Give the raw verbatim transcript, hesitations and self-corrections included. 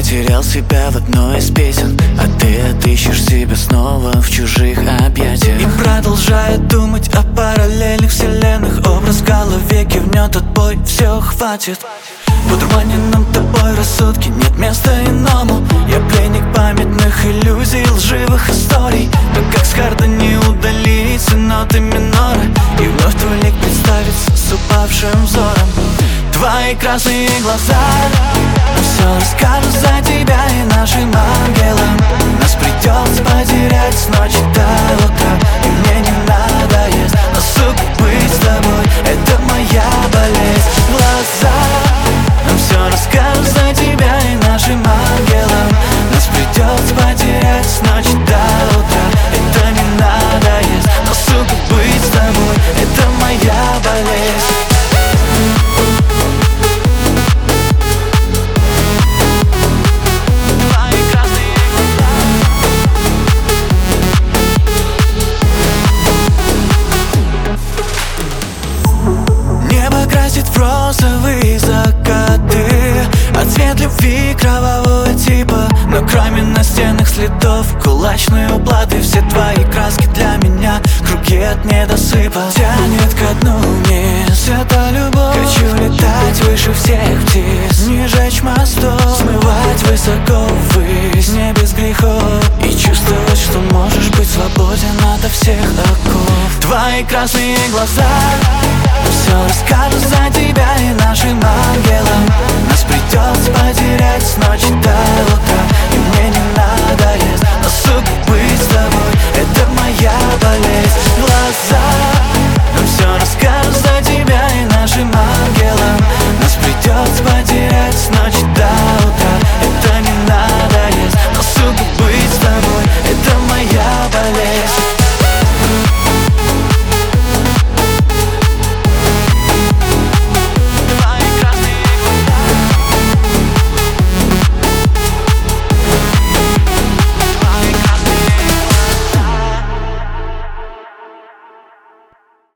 потерял себя в одной из песен, а ты отыщешь себя снова в чужих объятиях. И продолжая думать о параллельных вселенных, образ в голове кивнет отбой, все хватит. В одурманенном тобой рассудке нет места иному. Я пленник памятных иллюзий, лживых историй. Но как с харда не удалиться ноты минора, и вновь твой лик представится с упавшим взором. Твои красные глаза все расскажут за тебя и нашим ангелам. Нас придется потерять с ночи до утра, и мне не надоест, но сука быть с тобой — это моя болезнь. Глаза все расскажут за тебя и нашим ангелам. Нас придется потерять с ночи до утра, это не надоест, но сука быть с тобой — это моя болезнь. В розовые закаты, а цвет любви кровавого типа. Но кроме настенных следов кулачные уплаты, все твои краски для меня круги от недосыпа. Тянет ко дну вниз эта любовь. Хочу летать выше всех птиц, не жечь мостов, смывать высоко ввысь, не без грехов, и чувствовать, что можешь быть свободен ото всех оков. Твои красные глаза все расскажут за тебя и нашим ангелам.